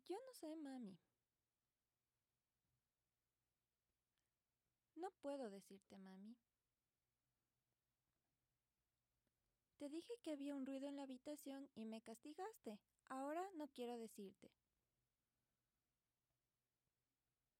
Yo no sé, mami. No puedo decirte, mami. Te dije que había un ruido en la habitación y me castigaste. Ahora no quiero decirte.